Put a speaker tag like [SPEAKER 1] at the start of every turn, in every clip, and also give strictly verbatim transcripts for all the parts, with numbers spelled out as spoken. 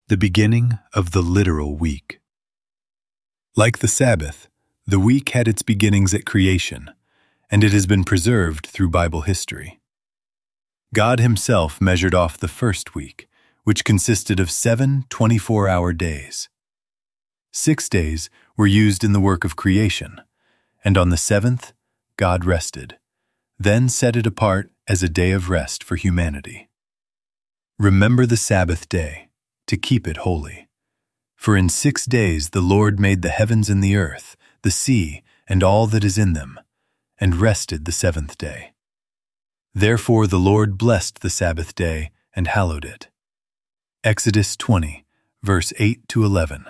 [SPEAKER 1] The beginning of the literal week. Like the Sabbath, the week had its beginnings at creation, and it has been preserved through Bible history. God himself measured off the first week, which consisted of seven twenty-four-hour days. Six days were used in the work of creation, and on the seventh, God rested, then set it apart as a day of rest for humanity. Remember the Sabbath day, to keep it holy. For in six days the Lord made the heavens and the earth, the sea, and all that is in them, and rested the seventh day. Therefore the Lord blessed the Sabbath day and hallowed it. Exodus twenty, verse eight to eleven.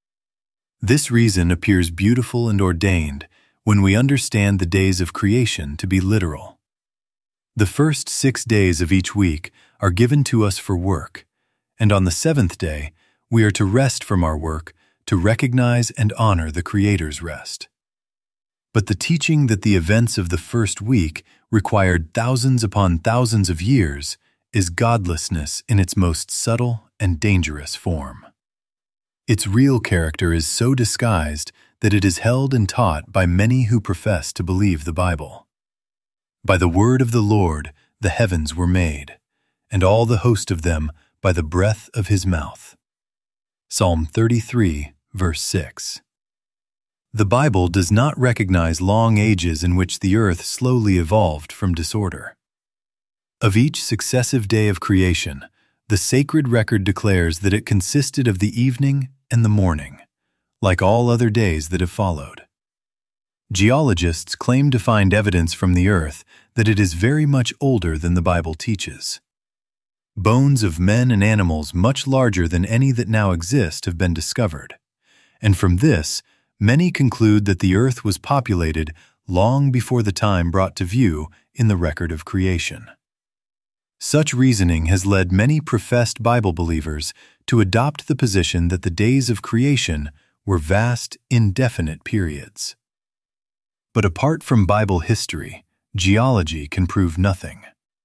[SPEAKER 1] This reason appears beautiful and ordained when we understand the days of creation to be literal. The first six days of each week are given to us for work, and on the seventh day, we are to rest from our work to recognize and honor the Creator's rest. But the teaching that the events of the first week required thousands upon thousands of years is godlessness in its most subtle and dangerous form. Its real character is so disguised that it is held and taught by many who profess to believe the Bible. By the word of the Lord the heavens were made, and all the host of them by the breath of his mouth. Psalm thirty-three, verse six. The Bible does not recognize long ages in which the earth slowly evolved from disorder. Of each successive day of creation, the sacred record declares that it consisted of the evening and the morning, like all other days that have followed. Geologists claim to find evidence from the earth that it is very much older than the Bible teaches. Bones of men and animals much larger than any that now exist have been discovered, and from this, many conclude that the earth was populated long before the time brought to view in the record of creation. Such reasoning has led many professed Bible believers to adopt the position that the days of creation were vast, indefinite periods. But apart from Bible history, geology can prove nothing.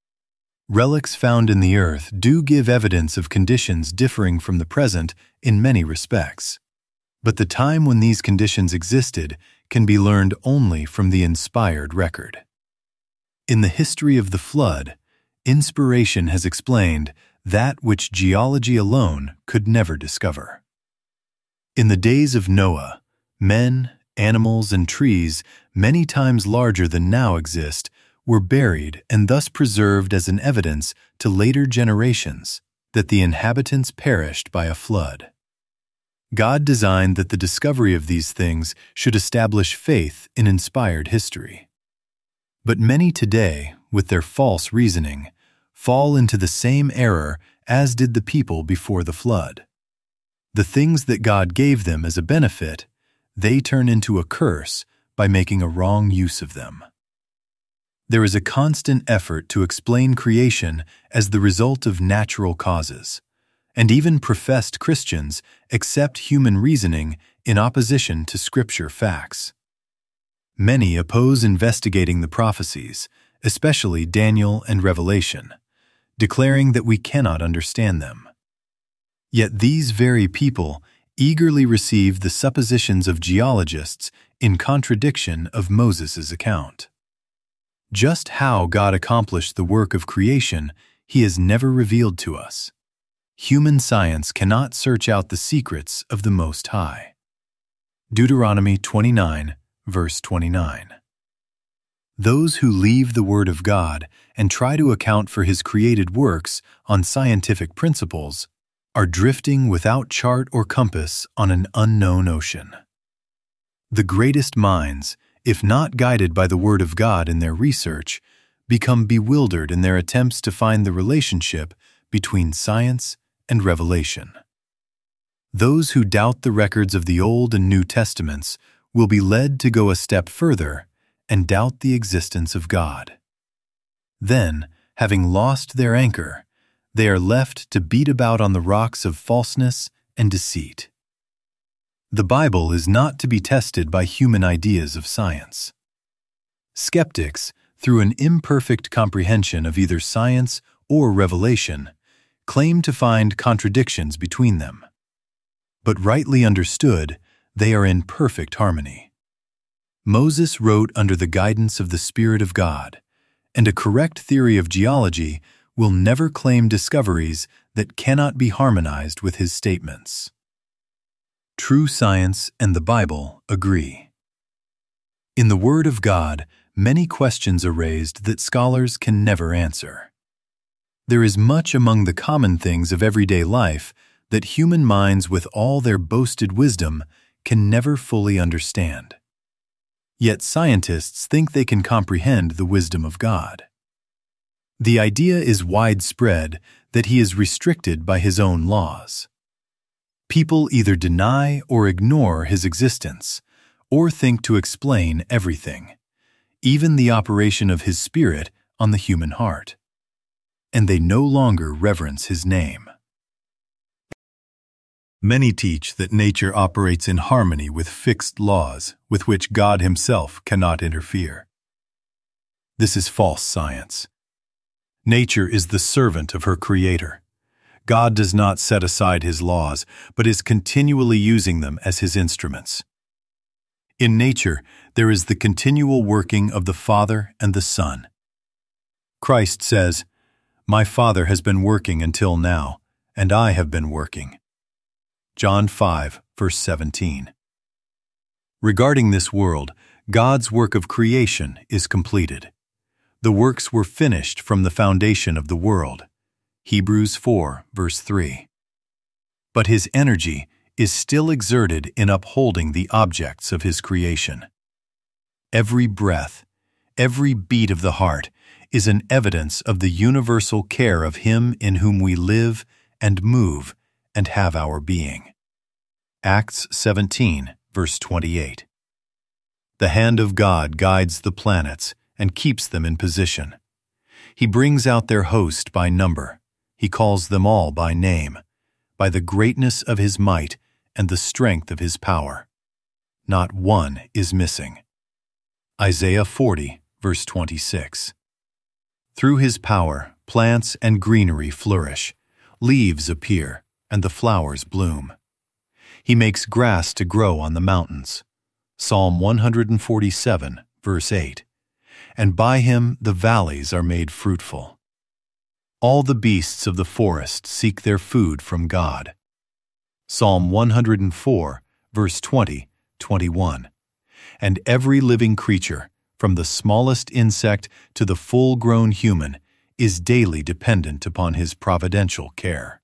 [SPEAKER 1] Relics found in the earth do give evidence of conditions differing from the present in many respects, but the time when these conditions existed can be learned only from the inspired record. In the history of the flood, inspiration has explained that which geology alone could never discover. In the days of Noah, men, animals, and trees many times larger than now exist were buried and thus preserved as an evidence to later generations that the inhabitants perished by a flood. God designed that the discovery of these things should establish faith in inspired history. But many today, with their false reasoning, fall into the same error as did the people before the flood. The things that God gave them as a benefit, they turn into a curse by making a wrong use of them. There is a constant effort to explain creation as the result of natural causes, and even professed Christians accept human reasoning in opposition to Scripture facts. Many oppose investigating the prophecies, especially Daniel and Revelation, declaring that we cannot understand them. Yet these very people eagerly receive the suppositions of geologists in contradiction of Moses' account. Just how God accomplished the work of creation, he has never revealed to us. Human science cannot search out the secrets of the Most High. Deuteronomy twenty-nine, verse twenty-nine. Those who leave the Word of God and try to account for his created works on scientific principles are drifting without chart or compass on an unknown ocean. The greatest minds, if not guided by the Word of God in their research, become bewildered in their attempts to find the relationship between science and revelation. Those who doubt the records of the Old and New Testaments will be led to go a step further and doubt the existence of God. Then, having lost their anchor, they are left to beat about on the rocks of falseness and deceit. The Bible is not to be tested by human ideas of science. Skeptics, through an imperfect comprehension of either science or revelation, claim to find contradictions between them. But rightly understood, they are in perfect harmony. Moses wrote under the guidance of the Spirit of God, and a correct theory of geology will never claim discoveries that cannot be harmonized with his statements. True science and the Bible agree. In the Word of God, many questions are raised that scholars can never answer. There is much among the common things of everyday life that human minds with all their boasted wisdom can never fully understand. Yet scientists think they can comprehend the wisdom of God. The idea is widespread that He is restricted by His own laws. People either deny or ignore His existence, or think to explain everything, even the operation of His Spirit on the human heart. And they no longer reverence His name. Many teach that nature operates in harmony with fixed laws with which God Himself cannot interfere. This is false science. Nature is the servant of her Creator. God does not set aside His laws, but is continually using them as His instruments. In nature, there is the continual working of the Father and the Son. Christ says, "My Father has been working until now, and I have been working." John five, verse seventeen. Regarding this world, God's work of creation is completed. The works were finished from the foundation of the world. Hebrews four, verse three. But His energy is still exerted in upholding the objects of His creation. Every breath, every beat of the heart is an evidence of the universal care of Him in whom we live and move and have our being. Acts seventeen, verse twenty-eight. The hand of God guides the planets and keeps them in position. He brings out their host by number. He calls them all by name, by the greatness of His might and the strength of His power. Not one is missing. Isaiah forty, verse twenty-six. Through His power, plants and greenery flourish, leaves appear, and the flowers bloom. He makes grass to grow on the mountains. Psalm one forty-seven, verse eight. And by Him the valleys are made fruitful. All the beasts of the forest seek their food from God. Psalm one oh four, verse twenty, twenty-one. And every living creature, from the smallest insect to the full-grown human, is daily dependent upon His providential care.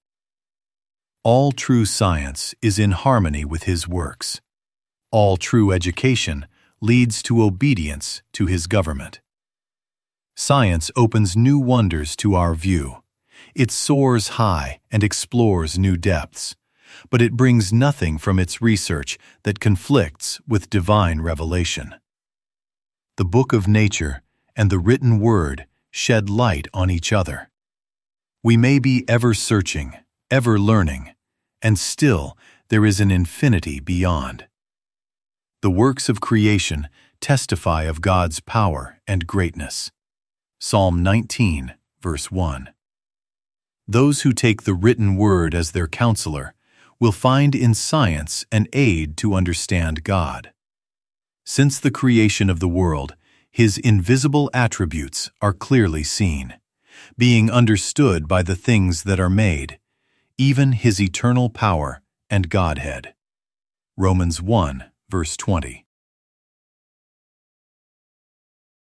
[SPEAKER 1] All true science is in harmony with His works. All true education leads to obedience to His government. Science opens new wonders to our view. It soars high and explores new depths, but it brings nothing from its research that conflicts with divine revelation. The book of nature and the written word shed light on each other. We may be ever searching, ever learning, and still there is an infinity beyond. The works of creation testify of God's power and greatness. Psalm nineteen, verse one. Those who take the written word as their counselor will find in science an aid to understand God. Since the creation of the world, His invisible attributes are clearly seen, being understood by the things that are made, even His eternal power and Godhead. Romans one, verse twenty.